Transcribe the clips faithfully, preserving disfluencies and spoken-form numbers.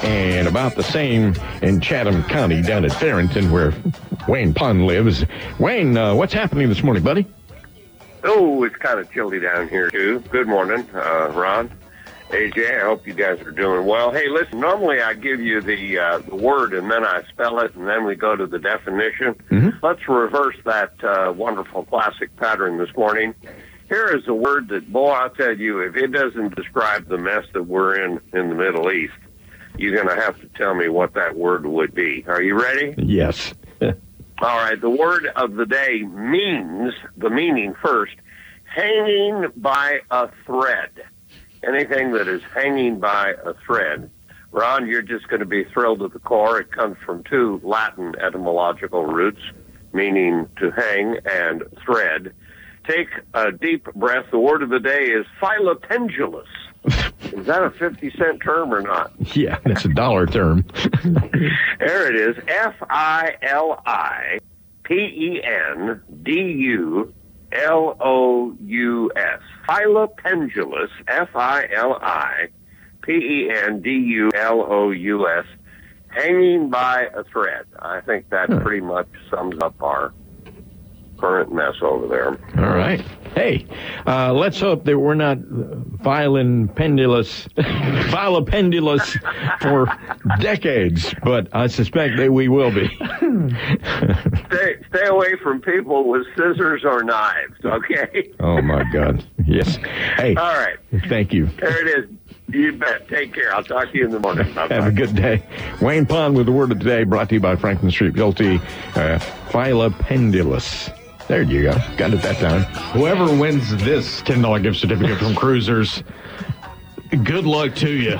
and about the same in Chatham County down at Farrington, where Wayne Pond lives. Wayne, uh, what's happening this morning, buddy? Oh, it's kind of chilly down here, too. Good morning, uh, Ron, A J. I hope you guys are doing well. Hey, listen, normally I give you the, uh, the word, and then I spell it, and then we go to the definition. Mm-hmm. Let's reverse that uh, wonderful classic pattern this morning. Here is a word that, boy, I'll tell you, if it doesn't describe the mess that we're in in the Middle East, you're going to have to tell me what that word would be. Are you ready? Yes. All right, the word of the day means, the meaning first, hanging by a thread. Anything that is hanging by a thread. Ron, you're just going to be thrilled at the core. It comes from two Latin etymological roots, meaning to hang and thread. Take a deep breath. The word of the day is filopendulous. Is that a fifty cent term or not? Yeah, that's a dollar term. There it is. F I L I P E N D U L O U S. Filopendulous. F I L I P E N D U L O U S. Hanging by a thread. I think that huh. pretty much sums up our current mess over there. All right. Hey, uh, let's hope that we're not filing pendulous, filopendulous for decades, but I suspect that we will be. stay, stay away from people with scissors or knives, okay? Oh, my God. Yes. Hey. All right. Thank you. There it is. You bet. Take care. I'll talk to you in the morning. Bye-bye. Have a good day. Wayne Pond with the word of the day, brought to you by Franklin Street Realty. Uh, filopendulous. There you go. Got it that time. Whoever wins this ten dollars gift certificate from Cruisers, good luck to you.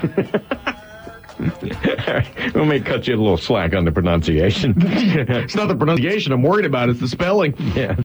All right. We may cut you a little slack on the pronunciation. It's not the pronunciation I'm worried about. It's the spelling. Yeah.